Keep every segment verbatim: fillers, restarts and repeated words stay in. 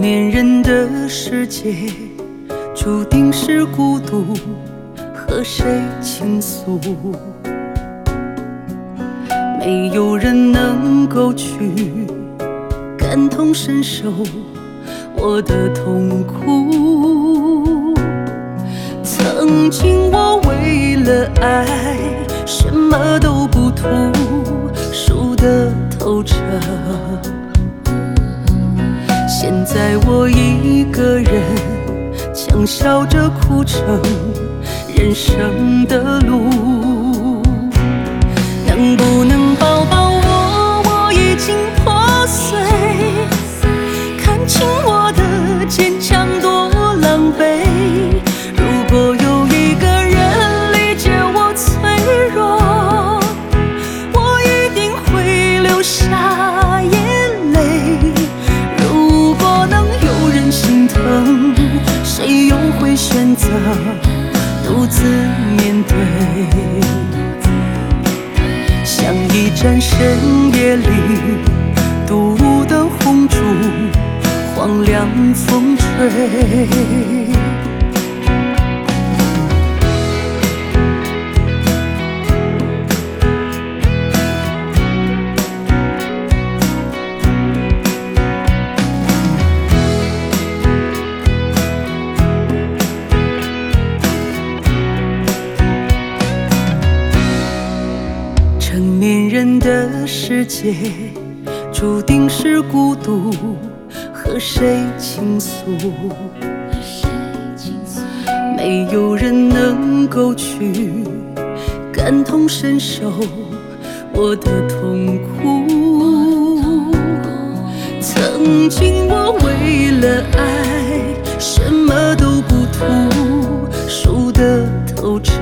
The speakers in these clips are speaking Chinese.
年人的世界，注定是孤独，和谁倾诉？没有人能够去感同身受我的痛苦。曾经我为了爱什么都不图，输得透彻。现在我一个人强笑着哭成人生的路。能不能抱抱我？我已经破碎，看清我的坚强多狼狈。如果有一个人理解我脆弱，我一定会流下眼泪。如果能有人心疼，谁又会选择独自面对？像一盏深夜里独舞的红烛，荒凉风吹。成年人的世界，注定是孤独，和谁倾诉？没有人能够去感同身受我的痛苦。曾经我为了爱什么都不图，输得透彻。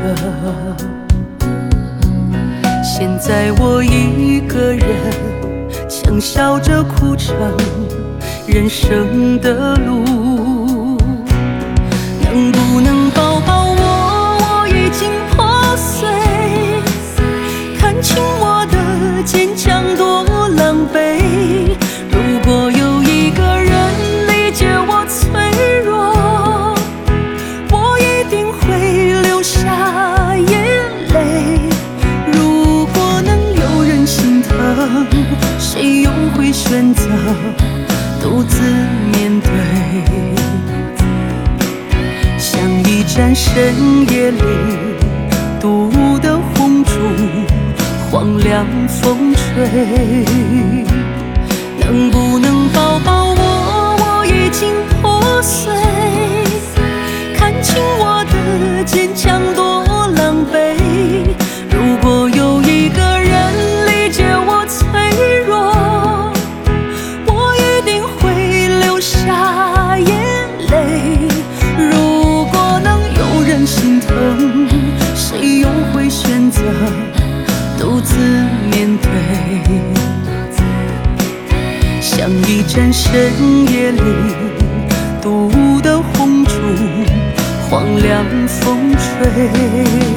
现在我一个人强笑着哭成人生的路。能不能抱抱我？我已经破碎，看清我的坚强多狼狈。如果有一个人理解我脆弱，我一定会流下眼泪。谁又会选择独自面对？像一盏深夜里独舞的红烛，荒凉风吹。能不能抱抱我？我已经破碎，看清我的坚强多狼狈。如果有一个人理解我脆弱，我一定会流下眼泪。如果能有人心疼，谁又会选择独自面对？像一盏深夜里独舞的红烛，荒凉风吹。